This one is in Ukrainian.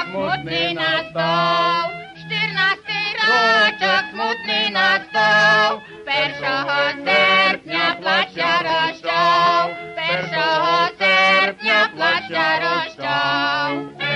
смутний настав, 14-й рочок смутний настав, 1 серпня плача розчав, 1 серпня плача розчав.